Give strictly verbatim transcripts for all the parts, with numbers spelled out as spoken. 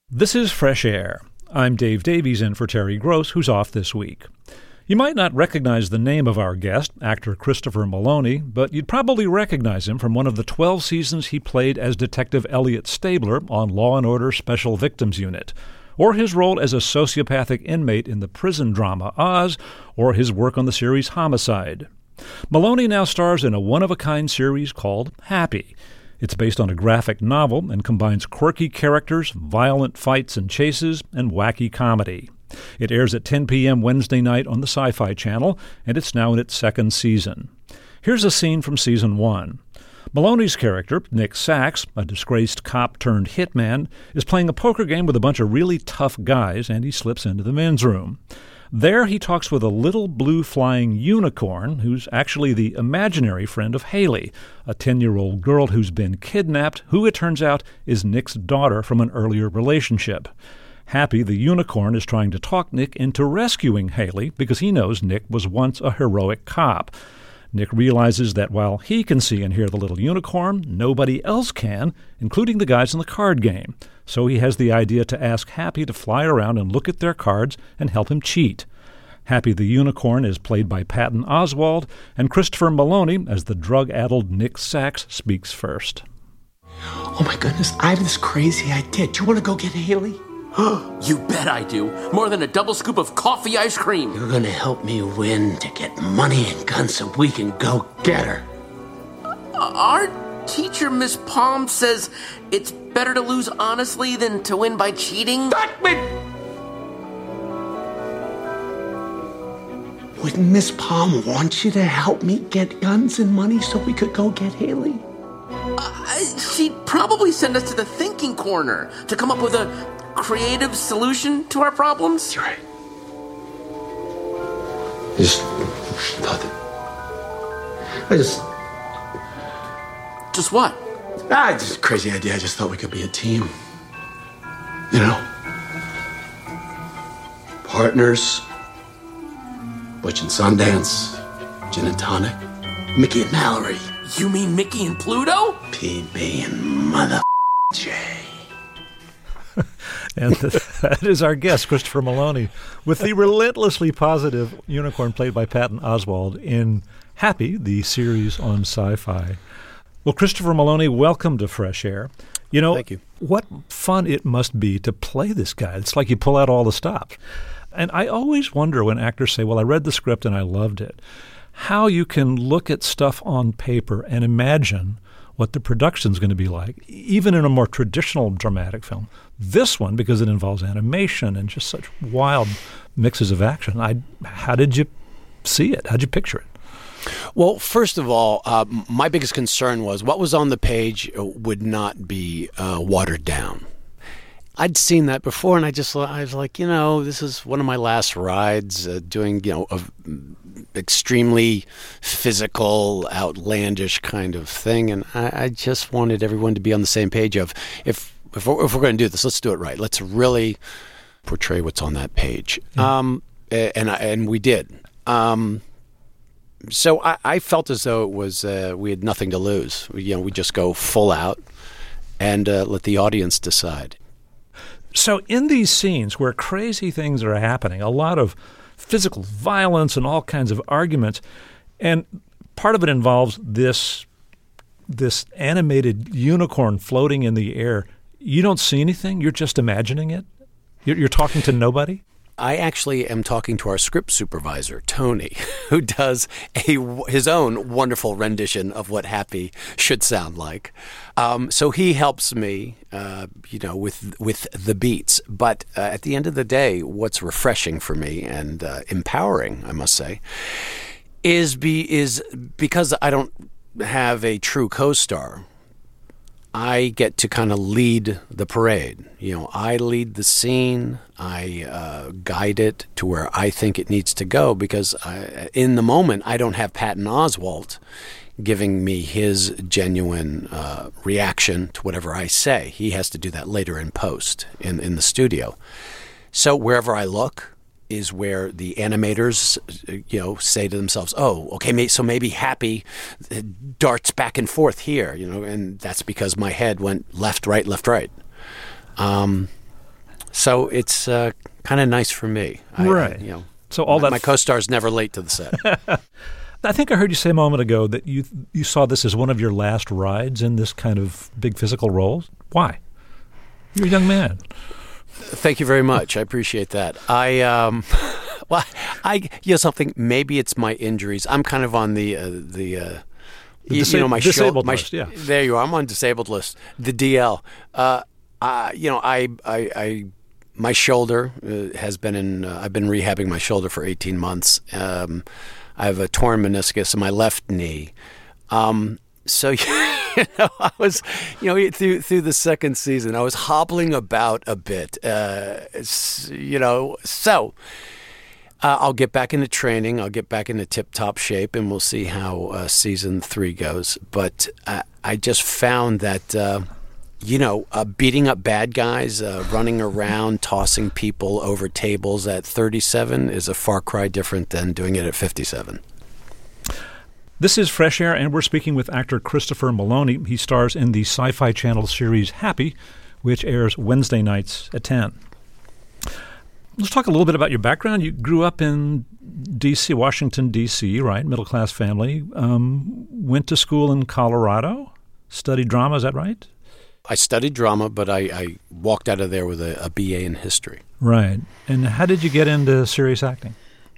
This is Fresh Air. I'm Dave Davies in for Terry Gross, who's off this week. You might not recognize the name of our guest, actor Christopher Meloni, but you'd probably recognize him from one of the twelve seasons he played as Detective Elliot Stabler on Law and Order Special Victims Unit, or his role as a sociopathic inmate in the prison drama Oz, or his work on the series Homicide. Meloni now stars in a one-of-a-kind series called Happy. It's based on a graphic novel and combines quirky characters, violent fights and chases, and wacky comedy. It airs at ten p.m. Wednesday night on the Sci-Fi Channel, and it's now in its second season. Here's a scene from season one. Meloni's character, Nick Sachs, a disgraced cop-turned-hitman, is playing a poker game with a bunch of really tough guys, and he slips into the men's room. There he talks with a little blue flying unicorn who's actually the imaginary friend of Haley, a ten-year-old girl who's been kidnapped, who it turns out is Nick's daughter from an earlier relationship. Happy, the unicorn, is trying to talk Nick into rescuing Haley because he knows Nick was once a heroic cop. Nick realizes that while he can see and hear the little unicorn, nobody else can, including the guys in the card game. So he has the idea to ask Happy to fly around and look at their cards and help him cheat. Happy the Unicorn is played by Patton Oswalt, and Christopher Meloni, as the drug-addled Nick Sachs, speaks first. Oh my goodness, I have this crazy idea. Do you want to go get Haley? You bet I do. More than a double scoop of coffee ice cream. You're going to help me win to get money and guns so we can go get her. Our teacher, Miss Palm, says it's better to lose honestly than to win by cheating. Would Miss Palm want you to help me get guns and money so we could go get Haley? Uh, she'd probably send us to the thinking corner to come up with a creative solution to our problems. You're right. I just thought that... I just... Just what? Ah, it's just a crazy idea. I just thought we could be a team. You know? Partners. Butch and Sundance. Gin and tonic. Mickey and Mallory. You mean Mickey and Pluto? P B and Mother J. And that is our guest, Christopher Meloni, with the relentlessly positive unicorn played by Patton Oswalt in Happy, the series on Sci-Fi. Well, Christopher Meloni, welcome to Fresh Air. You know, Thank you. What fun it must be to play this guy. It's like you pull out all the stops. And I always wonder when actors say, well, I read the script and I loved it, how you can look at stuff on paper and imagine what the production's going to be like, even in a more traditional dramatic film. This one, because it involves animation and just such wild mixes of action, I, how did you see it? How'd you picture it? Well, first of all, uh, my biggest concern was what was on the page would not be uh, watered down. I'd seen that before, and I just I was like, you know, this is one of my last rides uh, doing, you know, a extremely physical, outlandish kind of thing, and I, I just wanted everyone to be on the same page of if if we're, if we're going to do this, let's do it right. Let's really portray what's on that page, yeah. um, and I, and we did. Um, so I, I felt as though it was uh, we had nothing to lose. We, you know, we just go full out and uh, let the audience decide. So in these scenes where crazy things are happening, a lot of physical violence and all kinds of arguments, and part of it involves this this animated unicorn floating in the air. You don't see anything? You're just imagining it? You're, you're talking to nobody? I actually am talking to our script supervisor, Tony, who does a, his own wonderful rendition of what Happy should sound like. Um, so he helps me, uh, you know, with with the beats. But uh, at the end of the day, what's refreshing for me and uh, empowering, I must say, is be is because I don't have a true co-star. I get to kind of lead the parade. You know, I lead the scene. I uh, guide it to where I think it needs to go because I, in the moment, I don't have Patton Oswalt giving me his genuine uh, reaction to whatever I say. He has to do that later in post in, in the studio. So wherever I look is where the animators, you know, say to themselves, "Oh, okay, so maybe Happy darts back and forth here," you know, and that's because my head went left, right, left, right. Um, So it's uh, kind of nice for me. I, right. I, you know, so all my, that my co-star's never late to the set. I think I heard you say a moment ago that you you saw this as one of your last rides in this kind of big physical role. Why? You're a young man. Thank you very much. I appreciate that. I um, well, I you know something. Maybe it's my injuries. I'm kind of on the uh, the. Uh, The you, disa- you know my disabled my, list, yeah. There you are. I'm on disabled list. The D L. Uh, uh, you know, I, I, I, my shoulder uh, has been in. Uh, I've been rehabbing my shoulder for eighteen months. Um, I have a torn meniscus in my left knee. Um, so you know, I was, you know, through through the second season, I was hobbling about a bit. Uh, you know, so. Uh, I'll get back into training. I'll get back into tip-top shape, and we'll see how uh, season three goes. But uh, I just found that, uh, you know, uh, beating up bad guys, uh, running around, tossing people over tables at thirty-seven is a far cry different than doing it at fifty-seven. This is Fresh Air, and we're speaking with actor Christopher Meloni. He stars in the Sci-Fi Channel series Happy, which airs Wednesday nights at ten. Let's talk a little bit about your background. You grew up in D C, Washington, D C, right? Middle-class family. Um, went to school in Colorado, studied drama, is that right? I studied drama, but I, I walked out of there with a, a B A in history. Right. And how did you get into serious acting?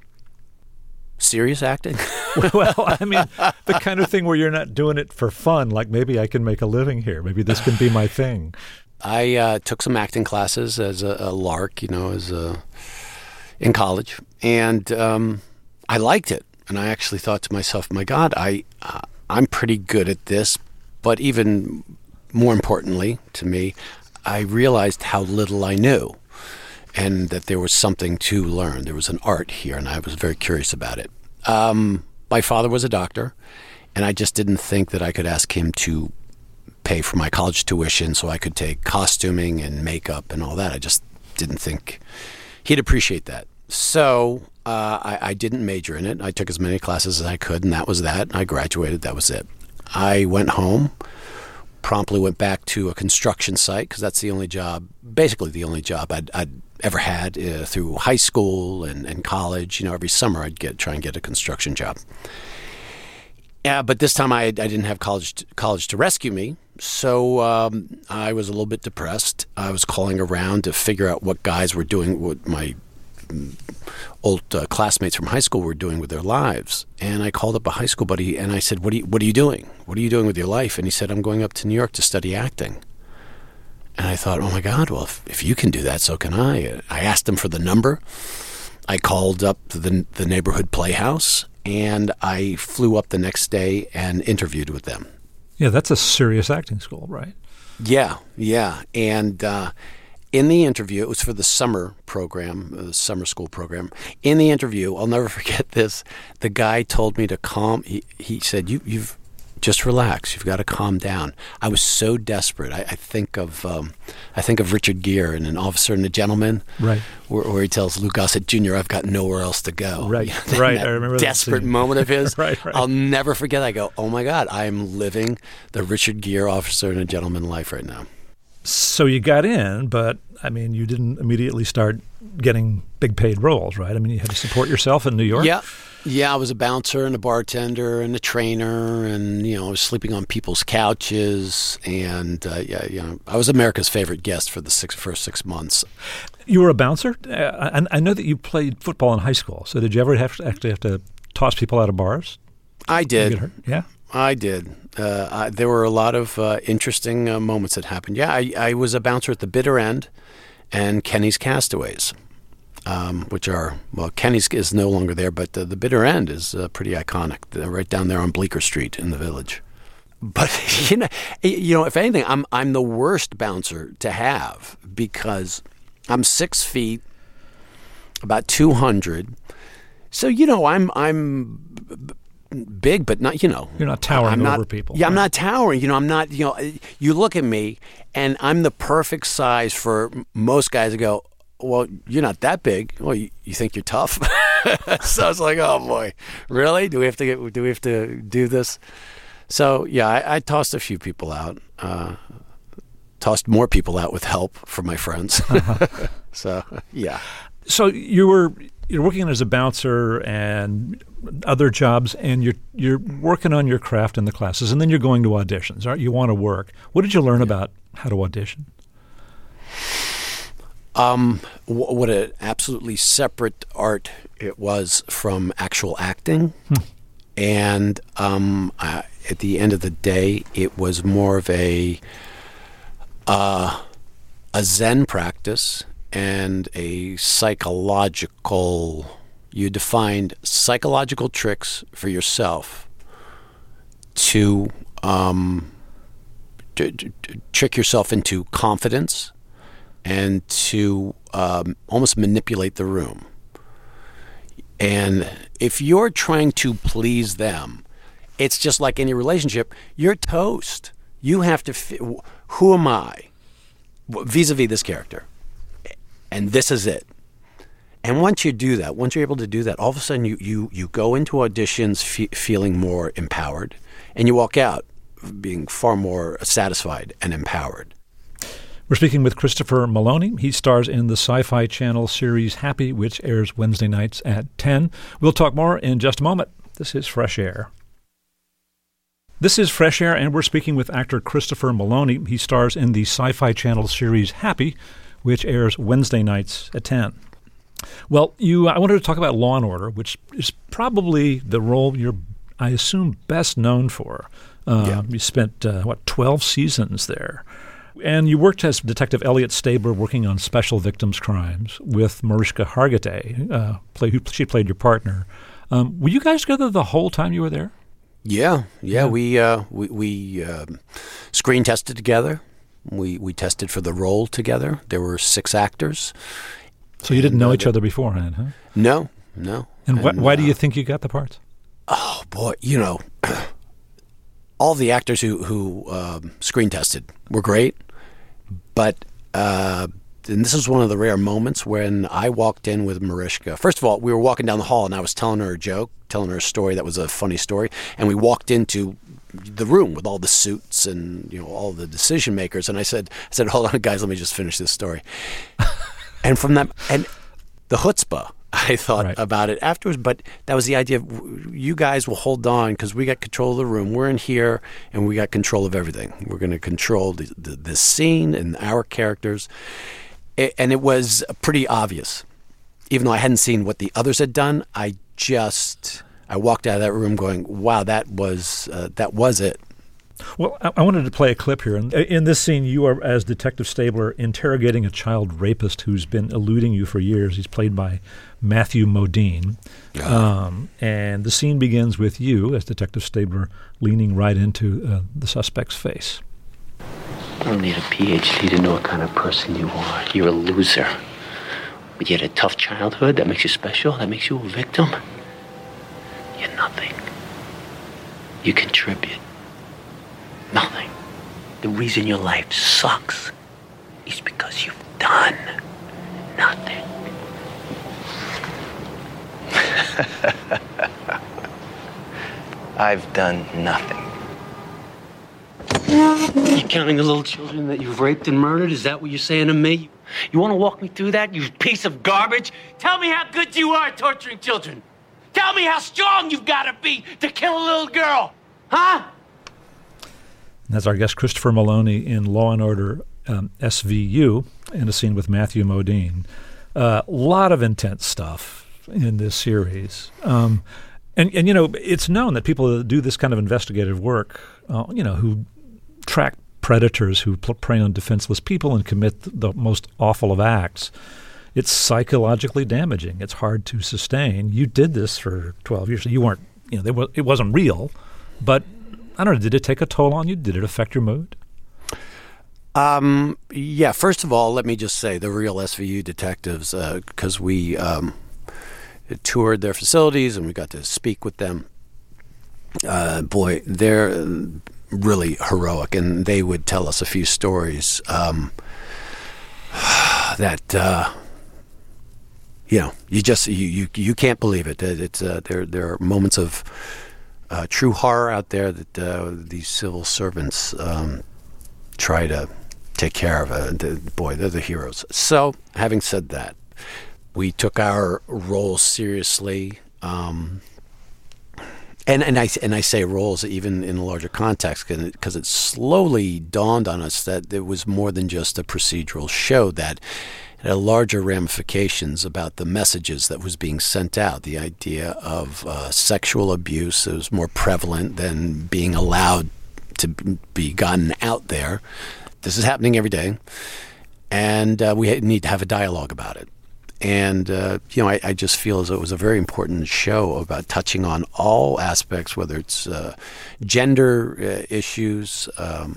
Serious acting? Well, I mean, the kind of thing where you're not doing it for fun, like maybe I can make a living here. Maybe this can be my thing. I uh, took some acting classes as a, a lark, you know, as a, in college, and um, I liked it. And I actually thought to myself, "My God, I uh, I'm pretty good at this." But even more importantly to me, I realized how little I knew, and that there was something to learn. There was an art here, and I was very curious about it. Um, my father was a doctor, and I just didn't think that I could ask him to pay for my college tuition so I could take costuming and makeup and all that. I just didn't think he'd appreciate that. So uh, I, I didn't major in it. I took as many classes as I could, and that was that. I graduated. That was it. I went home, promptly went back to a construction site because that's the only job, basically the only job I'd, I'd ever had uh, through high school and, and college. You know, every summer I'd get try and get a construction job. Yeah, but this time I, I didn't have college to, college to rescue me, so um, I was a little bit depressed. I was calling around to figure out what guys were doing, what my old uh, classmates from high school were doing with their lives. And I called up a high school buddy, and I said, what are you, what are you doing? What are you doing with your life? And he said, I'm going up to New York to study acting. And I thought, oh, my God, well, if, if you can do that, so can I. I asked him for the number. I called up the, the neighborhood playhouse, and I flew up the next day and interviewed with them. Yeah, that's a serious acting school, right? Yeah, yeah. And uh, in the interview, it was for the summer program, the summer school program. In the interview, I'll never forget this, the guy told me to calm, he, he said, you, you've just relax. You've got to calm down. I was so desperate. I, I think of um, I think of Richard Gere in An Officer and a Gentleman, right? Where, where he tells Lou Gossett Junior, "I've got nowhere else to go." Right, that, right. That I remember desperate that moment of his. right, right. I'll never forget. I go, "Oh my God, I am living the Richard Gere Officer and a Gentleman life right now." So you got in, but I mean, you didn't immediately start getting big paid roles, right? I mean, you had to support yourself in New York. Yeah. Yeah, I was a bouncer and a bartender and a trainer, and you know, I was sleeping on people's couches, and uh, yeah, you know, I was America's favorite guest for the six, first six months. You were a bouncer, uh, and I know that you played football in high school. So did you ever have to actually have to toss people out of bars? I did. Get hurt? Yeah, I did. Uh, I, there were a lot of uh, interesting uh, moments that happened. Yeah, I, I was a bouncer at the Bitter End and Kenny's Castaways. Um, which are, well, Kenny's is no longer there, but uh, the Bitter End is uh, pretty iconic. They're right down there on Bleecker Street in the Village. But, you know, you know, if anything, I'm I'm the worst bouncer to have because I'm six feet, about two hundred. So, you know, I'm I'm big, but not, you know. You're not towering I'm not, over people. Yeah, right? I'm not towering. You know, I'm not, you know, you look at me, and I'm the perfect size for most guys to go, well, you're not that big. Well, you, you think you're tough. So I was like, oh boy, really? Do we have to get? Do we have to do this? So yeah, I, I tossed a few people out. Uh, tossed more people out with help from my friends. uh-huh. So, yeah. So you were you're working as a bouncer and other jobs, and you're you're working on your craft in the classes, and then you're going to auditions. Right? You want to work. What did you learn yeah. about how to audition? Um, what an absolutely separate art it was from actual acting. Hmm. And um, uh, at the end of the day, it was more of a uh, a Zen practice and a psychological. You defined psychological tricks for yourself to, um, to, to, to trick yourself into confidence and to um, almost manipulate the room. And if you're trying to please them, it's just like any relationship. You're toast. You have to, fi- who am I vis-a-vis this character? And this is it. And once you do that, once you're able to do that, all of a sudden you, you, you go into auditions fe- feeling more empowered, and you walk out being far more satisfied and empowered. We're speaking with Christopher Meloni. He stars in the Sci-Fi Channel series Happy, which airs Wednesday nights at ten. We'll talk more in just a moment. This is Fresh Air. This is Fresh Air, and we're speaking with actor Christopher Meloni. He stars in the Sci-Fi Channel series Happy, which airs Wednesday nights at ten. Well, you, I wanted to talk about Law and Order, which is probably the role you're, I assume, best known for. Uh, yeah. You spent, uh, what, twelve seasons there. And you worked as Detective Elliot Stabler working on special victims crimes with Mariska Hargitay, uh, play, who she played your partner. Um, were you guys together the whole time you were there? Yeah, yeah. yeah. We uh, we, we uh, screen tested together. We we tested for the role together. There were six actors. So you didn't know uh, each other beforehand, huh? No, no. And, and wh- why uh, do you think you got the parts? Oh, boy, you know, all the actors who, who um, screen tested were great, but uh, and this is one of the rare moments when I walked in with Mariska. First of all, we were walking down the hall, and I was telling her a joke, telling her a story that was a funny story, and we walked into the room with all the suits and, you know, all the decision makers, and I said, I said, hold on, guys, let me just finish this story. And from that, and the chutzpah, I thought right. about it afterwards, but that was the idea of you guys will hold on because we got control of the room. We're in here, and we got control of everything. We're going to control the, the, the scene and our characters. It, and it was pretty obvious. Even though I hadn't seen what the others had done, I just, I walked out of that room going, wow, that was, uh, that was it. Well, I, I wanted to play a clip here. In, in this scene, you are, as Detective Stabler, interrogating a child rapist who's been eluding you for years. He's played by Matthew Modine. Uh-huh. Um, and the scene begins with you, as Detective Stabler, leaning right into uh, the suspect's face. You don't need a P H D to know what kind of person you are. You're a loser. But you had a tough childhood. That makes you special. That makes you a victim. You're nothing. You contribute. Nothing. The reason your life sucks is because you've done nothing. I've done nothing. You counting the little children that you've raped and murdered? Is that what you're saying to me? You want to walk me through that, you piece of garbage? Tell me how good you are at torturing children. Tell me how strong you've got to be to kill a little girl. Huh? That's our guest, Christopher Meloni, in Law and Order um, S V U, in a scene with Matthew Modine. A uh, lot of intense stuff in this series. Um, and, and, you know, it's known that people that do this kind of investigative work, uh, you know, who track predators who prey on defenseless people and commit the most awful of acts, it's psychologically damaging. It's hard to sustain. You did this for twelve years. So you weren't, you know, they were, it wasn't real, but I don't know, did it take a toll on you? Did it affect your mood? Um, yeah, first of all, let me just say the real S V U detectives, because uh, we um, toured their facilities and we got to speak with them. Uh, boy, they're really heroic, and they would tell us a few stories um, that, uh, you know, you just, you, you, you can't believe it. It's, uh, there, there are moments of Uh, true horror out there that uh, these civil servants um, try to take care of it. Boy, they're the heroes. So, having said that, we took our role seriously. Um, and, and, I, and I say roles even in a larger context because it slowly dawned on us that it was more than just a procedural show, that it had larger ramifications about the messages that was being sent out. The idea of uh, sexual abuse was more prevalent than being allowed to be gotten out there. This is happening every day, and uh, we need to have a dialogue about it. And, uh, you know, I, I just feel as though it was a very important show about touching on all aspects, whether it's uh, gender uh, issues, um,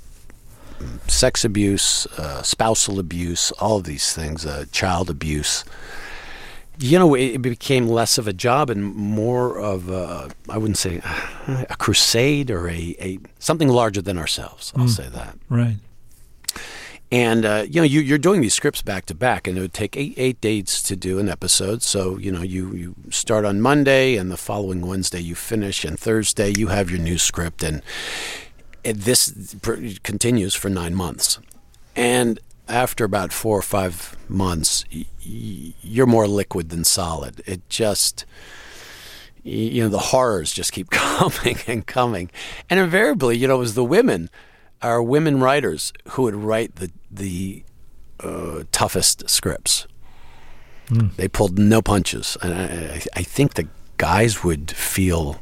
sex abuse, uh, spousal abuse, all of these things, uh, child abuse. You know, it, it became less of a job and more of a, I wouldn't say a crusade or a, a something larger than ourselves. I'll mm. say that. Right. And, uh, you know, you, you're doing these scripts back to back, and it would take eight, eight days to do an episode. So, you know, you, you start on Monday, and the following Wednesday you finish, and Thursday you have your new script. And it, this pr- continues for nine months. And after about four or five months, y- y- you're more liquid than solid. It just, you know, the horrors just keep coming and coming. And invariably, you know, it was the women, our women writers, who would write the the uh, toughest scripts. Mm. They pulled no punches. And I, I think the guys would feel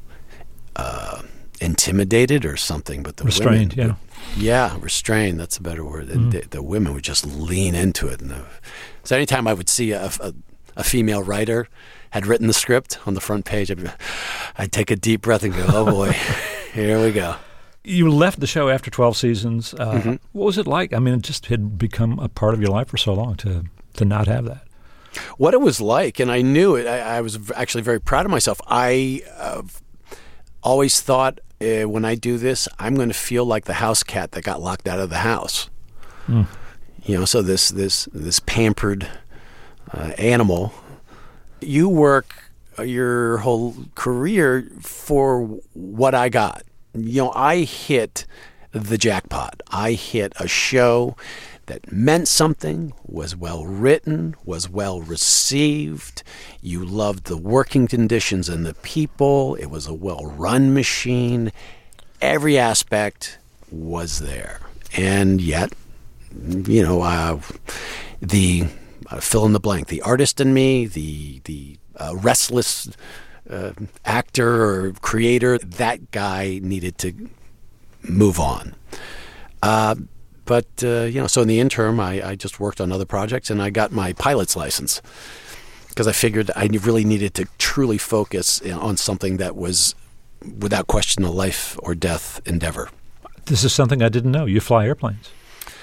uh, intimidated or something, but the restrained, women, yeah. Yeah, restrained, that's a better word. Mm. The, the women would just lean into it. And the, so anytime I would see a, a, a female writer had written the script on the front page, I'd, I'd take a deep breath and go, oh boy, here we go. You left the show after twelve seasons. Uh, mm-hmm. What was it like? I mean, it just had become a part of your life for so long to, to not have that. What it was like, and I knew it, I, I was actually very proud of myself. I uh, always thought uh, when I do this, I'm going to feel like the house cat that got locked out of the house. Mm. You know, so this this this pampered uh, animal. You work your whole career for what I got. You know, I hit the jackpot. I hit a show that meant something, was well written, was well received. You loved the working conditions and the people. It was a well-run machine. Every aspect was there. And yet, you know, uh, the uh, fill in the blank, the artist in me, the the uh, restless uh, actor or creator, that guy needed to move on. Uh, but, uh, you know, so in the interim, I, I just worked on other projects, and I got my pilot's license because I figured I really needed to truly focus on something that was, without question, a life or death endeavor. This is something I didn't know. You fly airplanes.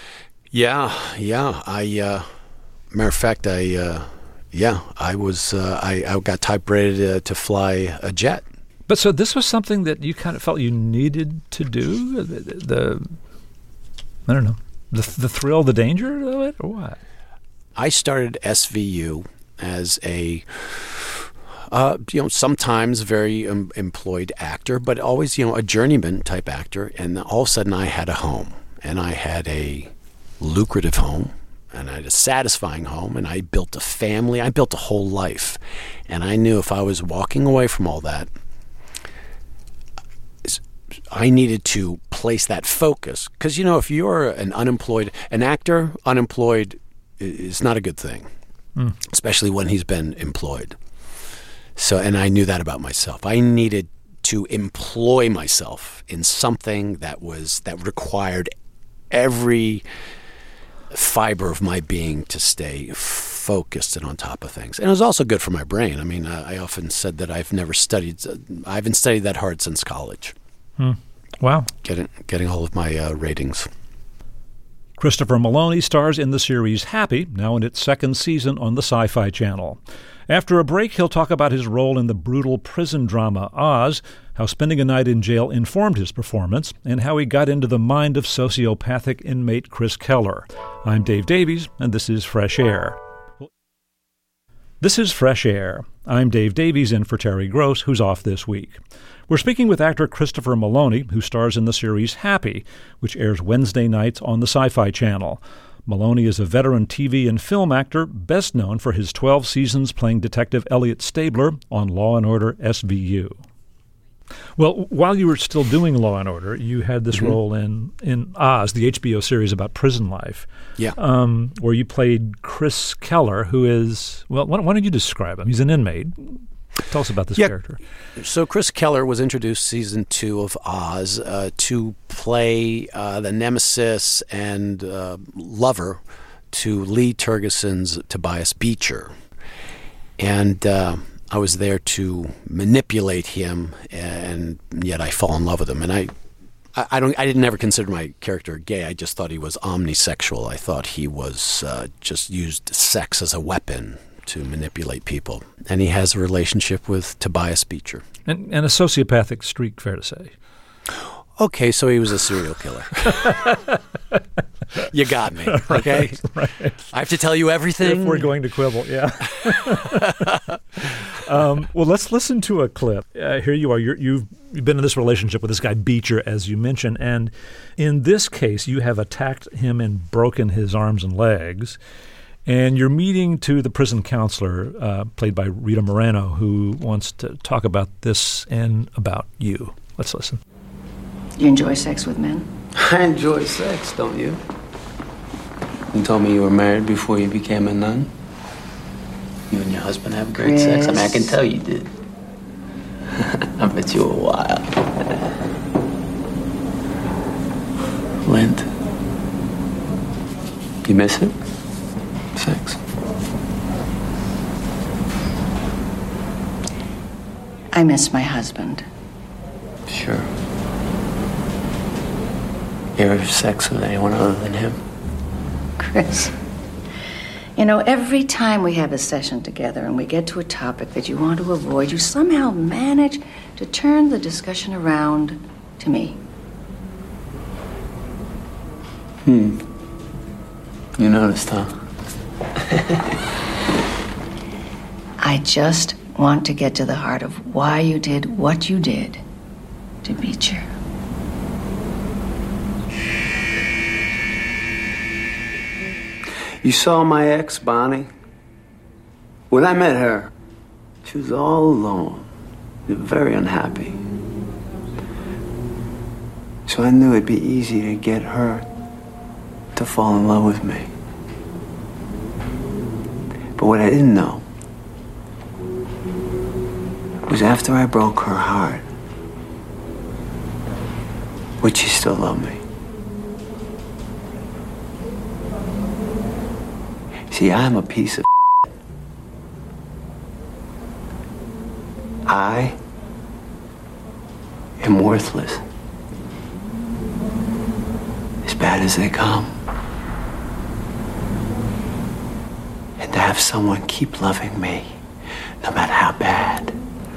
Yeah, yeah. I, uh, matter of fact, I, uh, yeah, I was, uh, I, I got type rated uh, to fly a jet. But so this was something that you kind of felt you needed to do? The, the I don't know, the the thrill, the danger of it, or what? I started S V U as a, uh, you know, sometimes very um, employed actor, but always, you know, a journeyman type actor. And all of a sudden I had a home, and I had a lucrative home, and I had a satisfying home, and I built a family. I built a whole life. And I knew if I was walking away from all that, I needed to place that focus. Because, you know, if you're an unemployed, an actor, unemployed is not a good thing, mm. especially when he's been employed. So, and I knew that about myself. I needed to employ myself in something that was, that required every fiber of my being to stay focused and on top of things. And it was also good for my brain. I mean, uh, I often said that I've never studied, uh, I haven't studied that hard since college. Hmm. Wow. Getting, getting all of my uh, ratings. Christopher Meloni stars in the series Happy, now in its second season on the Sci-Fi Channel. After a break, he'll talk about his role in the brutal prison drama Oz, how spending a night in jail informed his performance, and how he got into the mind of sociopathic inmate Chris Keller. I'm Dave Davies, and this is Fresh Air. This is Fresh Air. I'm Dave Davies in for Terry Gross, who's off this week. We're speaking with actor Christopher Meloni, who stars in the series Happy, which airs Wednesday nights on the Sci-Fi Channel. Meloni is a veteran T V and film actor, best known for his twelve seasons playing Detective Elliot Stabler on Law and Order S V U. Well, while you were still doing Law and Order, you had this mm-hmm. role in, in Oz, the H B O series about prison life, yeah, um, where you played Chris Keller, who is, well, why, why don't you describe him? He's an inmate. Tell us about this yeah. character. So Chris Keller was introduced season two of Oz uh, to play uh, the nemesis and uh, lover to Lee Tergesen Tobias Beecher. And uh, I was there to manipulate him, and yet I fall in love with him. And I, I, I don't, I didn't ever consider my character gay. I just thought he was omnisexual. I thought he was uh, just used sex as a weapon to manipulate people. And he has a relationship with Tobias Beecher. And, and a sociopathic streak, fair to say. Okay, so he was a serial killer. You got me, okay? Right, right. I have to tell you everything? If we're going to quibble, yeah. um, well, let's listen to a clip. Uh, here you are. You're, you've, you've been in this relationship with this guy Beecher, as you mentioned, and in this case, you have attacked him and broken his arms and legs. And you're meeting to the prison counselor, uh, played by Rita Moreno, who wants to talk about this and about you. Let's listen. You enjoy sex with men? I enjoy sex, don't you? You told me you were married before you became a nun. You and your husband have great Chris. sex. I mean, I can tell you did. I bet you were wild. Lint. You miss it? Sex. I miss my husband. Sure. You ever have sex with anyone other than him? Chris, you know, every time we have a session together and we get to a topic that you want to avoid, you somehow manage to turn the discussion around to me. Hmm. You noticed, huh? I just want to get to the heart of why you did what you did to Beecher. You saw my ex, Bonnie? When I met her, she was all alone, very unhappy. So I knew it'd be easy to get her to fall in love with me. But what I didn't know was after I broke her heart, would she still love me? See, I'm a piece of I am worthless. As bad as they come. And to have someone keep loving me, no matter how bad.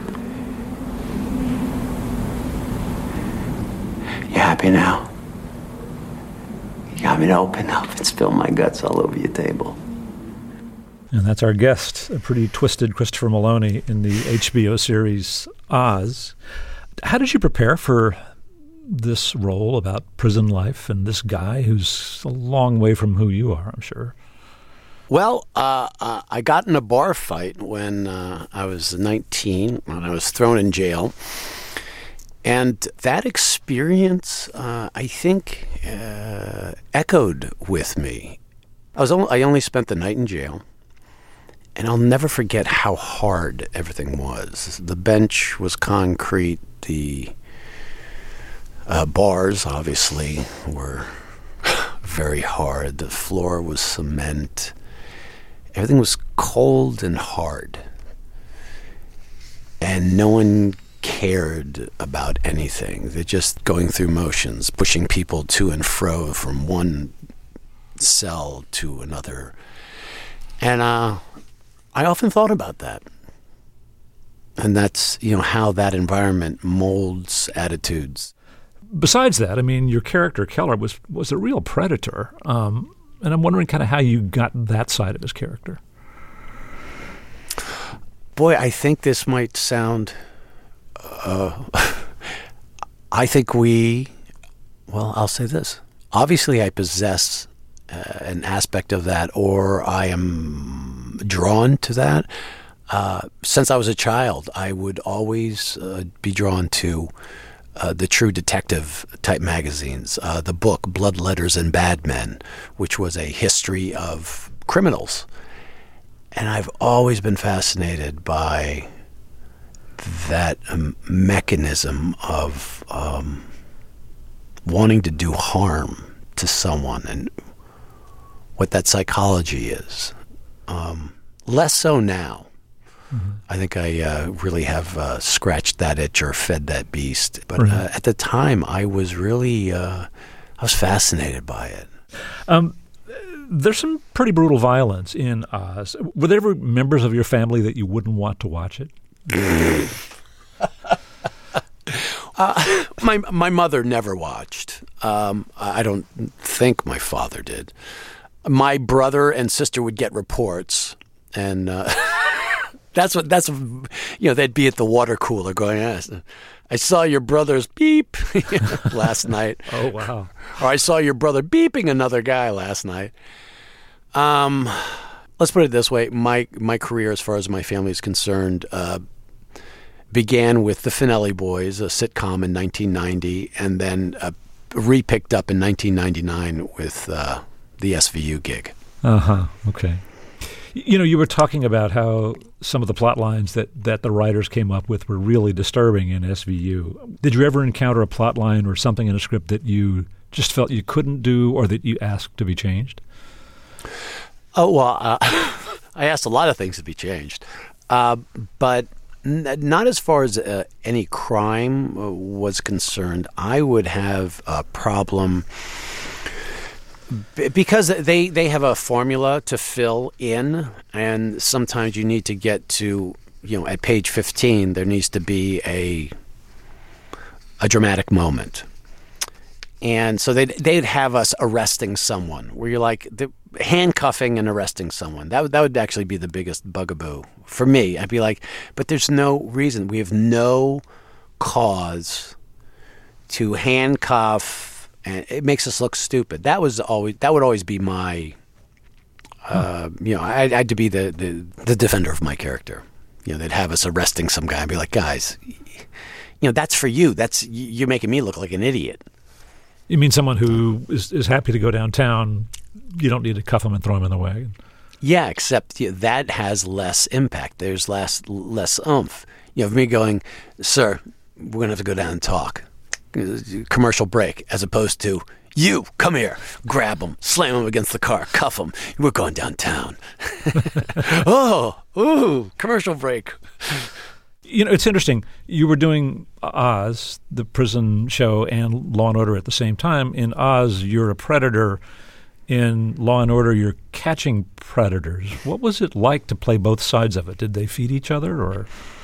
You happy now? You got me to open up and spill my guts all over your table. And that's our guest, a pretty twisted Christopher Meloni in the H B O series Oz. How did you prepare for this role about prison life and this guy who's a long way from who you are, I'm sure? Well, uh, uh, I got in a bar fight when uh, I was nineteen, when I was thrown in jail. And that experience, uh, I think, uh, echoed with me. I was only, I only spent the night in jail. And I'll never forget how hard everything was. The bench was concrete. The uh, bars, obviously, were very hard. The floor was cement. Everything was cold and hard. And no one cared about anything. They're just going through motions, pushing people to and fro from one cell to another. And uh, I often thought about that. And that's, you know, how that environment molds attitudes. Besides that, I mean, your character, Keller, was, was a real predator. Um, and I'm wondering kind of how you got that side of his character. Boy, I think this might sound... Uh, I think we... Well, I'll say this. Obviously, I possess uh, an aspect of that, or I am drawn to that. Uh, since I was a child, I would always uh, be drawn to uh, the True Detective type magazines. Uh, the book Blood Letters and Bad Men, which was a history of criminals. And I've always been fascinated by that um, mechanism of um, wanting to do harm to someone and what that psychology is. Um, less so now. Mm-hmm. I think I uh, really have uh, scratched that itch or fed that beast. But right. uh, at the time, I was really, uh, I was fascinated by it. Um, there's some pretty brutal violence in Oz. Were there ever members of your family that you wouldn't want to watch it? uh, my my mother never watched. Um, I don't think my father did. My brother and sister would get reports, and uh, that's what that's you know they'd be at the water cooler going, I saw your brother's beep last night. Oh wow! Or I saw your brother beeping another guy last night. Um, let's put it this way: my my career, as far as my family is concerned, uh, began with the Finelli Boys, a sitcom in nineteen ninety, and then uh, re-picked up in nineteen ninety-nine with uh, the S V U gig. Uh huh. Okay. You know, you were talking about how some of the plot lines that, that the writers came up with were really disturbing in S V U. Did you ever encounter a plot line or something in a script that you just felt you couldn't do or that you asked to be changed? Oh, well, uh, I asked a lot of things to be changed. Uh, but n- not as far as uh, any crime uh, was concerned. I would have a problem... Because they, they have a formula to fill in, and sometimes you need to get to, you know, at page fifteen, there needs to be a a dramatic moment. And so they'd, they'd have us arresting someone, where you're like, the, handcuffing and arresting someone. That would, that would actually be the biggest bugaboo for me. I'd be like, but there's no reason. We have no cause to handcuff. And it makes us look stupid. That was always that would always be my, uh, you know, I, I had to be the, the the defender of my character. You know, they'd have us arresting some guy and be like, guys, you know, that's for you. That's you're making me look like an idiot. You mean someone who is, is happy to go downtown? You don't need to cuff him and throw him in the wagon. Yeah, except you know, that has less impact. There's less less oomph. You know, me going, sir, we're gonna have to go down and talk. Commercial break, as opposed to you come here, grab him, slam him against the car, cuff him. We're going downtown. oh, ooh, commercial break. You know, it's interesting. You were doing Oz, the prison show, and Law and Order at the same time. In Oz, you're a predator. In Law and Order, you're catching predators. What was it like to play both sides of it? Did they feed each other, or?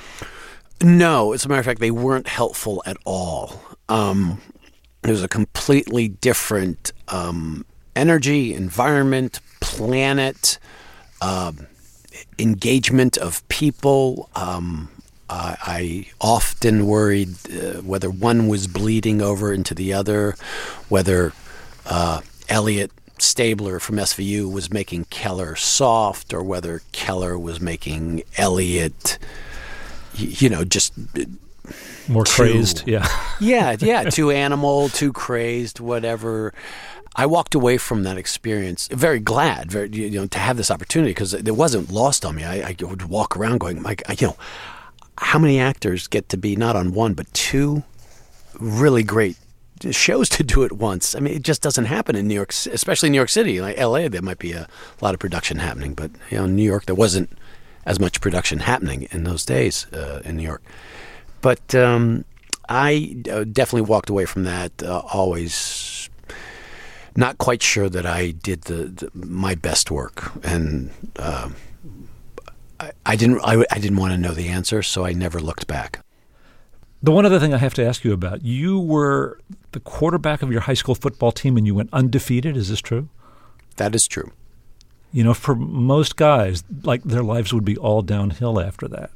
No, as a matter of fact, they weren't helpful at all. Um, it was a completely different um, energy, environment, planet, uh, engagement of people. Um, uh, I often worried uh, whether one was bleeding over into the other, whether uh, Elliot Stabler from S V U was making Keller soft, or whether Keller was making Elliot, you know, just... More too, crazed, yeah. yeah, yeah, too animal, too crazed, whatever. I walked away from that experience very glad, very you know, to have this opportunity, because it wasn't lost on me. I, I would walk around going, like, you know, how many actors get to be not on one but two really great shows to do it once? I mean, it just doesn't happen in New York, especially New York City. Like L A, there might be a lot of production happening, but you know, in New York, there wasn't as much production happening in those days uh, in New York. But um, I definitely walked away from that uh, always not quite sure that I did the, the my best work, and uh, I, I didn't I, I didn't want to know the answer, so I never looked back. The one other thing I have to ask you about: you were the quarterback of your high school football team, and you went undefeated. Is this true? That is true. You know, for most guys, like their lives would be all downhill after that.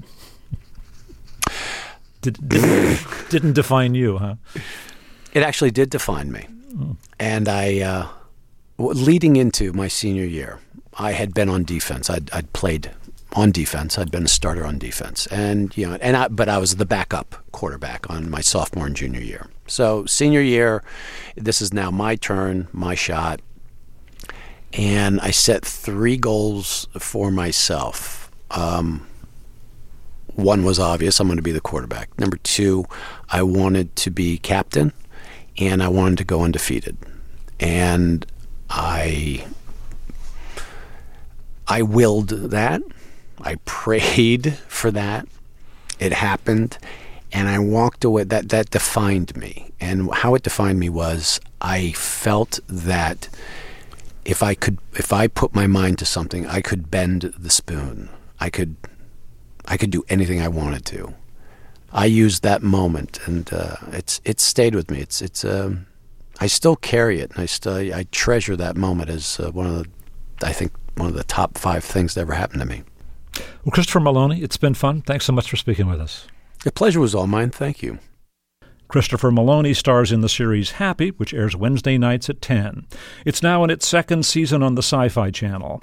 Did, didn't, didn't define you, huh? It actually did define me. Mm. And I, uh, leading into my senior year, I had been on defense. I'd, I'd played on defense. I'd been a starter on defense, and you know, and I, but I was the backup quarterback on my sophomore and junior year. So senior year, this is now my turn, my shot, and I set three goals for myself. Um, one was obvious: I'm going to be the quarterback. Number two, I wanted to be captain, and I wanted to go undefeated, and I. I willed that. I prayed for that. It happened, and I walked away. That that defined me, and how it defined me was I felt that if I could, if I put my mind to something, I could bend the spoon. I could, I could do anything I wanted to. I used that moment, and uh, it's it's stayed with me. It's it's. Um, I still carry it, and I still I treasure that moment as uh, one of the, I think, one of the top five things that ever happened to me. Well, Christopher Meloni, it's been fun. Thanks so much for speaking with us. The pleasure was all mine. Thank you. Christopher Meloni stars in the series Happy, which airs Wednesday nights at ten. It's now in its second season on the Sci-Fi Channel.